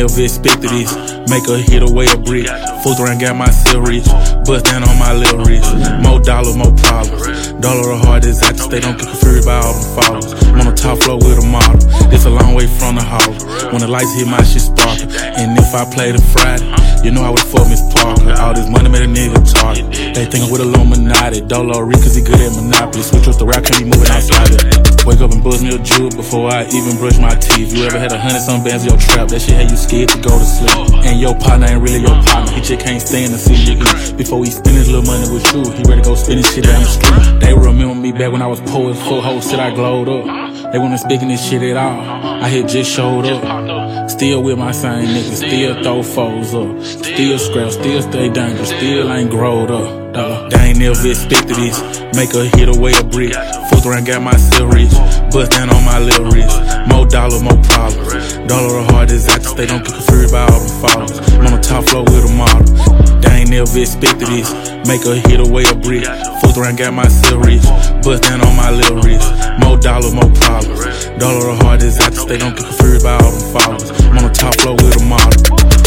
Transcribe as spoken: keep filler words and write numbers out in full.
never expected this. Make a hit away a brick. Full around, got myself rich. Bust down on my little wrist. More dollars, more problems. Dollar the hardest out the state, don't get confused by all them followers. I'm on the top floor with a model. It's a long way from the house. When the lights hit, my shit sparkle. And if I played it Friday, you know I would fuck Miss Parker. All this money made a nigga target. They think I'm with Illuminati. Dollar Rick cause he good at Monopoly. Switch up the route, can't be moving outside it. Wake up and buzz me a juke before I even brush my teeth. You ever had a hundred some bands in your trap? That shit had you scared to go to sleep. And your partner ain't really your partner. He just can't stand to see you eat. Before he spend his little money with you, he ready to go spend his shit down the street. They remember me back when I was poor as fuck. Whole shit I glowed up. They wasn't speaking this shit at all. I had just showed up. Still with my same niggas, still throw foes up. Still scrap, still stay dangerous, still ain't growed up. Uh, they ain't never expected this. Make a hit away a brick. Full around, got myself rich. Bust down on my little wrist. More dollars, more problems. Dollar the hardest out the state, don't get confused by all them followers. I'm on the top floor with a model. They ain't never expected this. Make a hit away a brick. Full around, got myself rich. Bust down on my little wrist. More dollars, more problems. Dollar the hardest out the state, don't get confused by all them followers. I'm on the top floor with a model.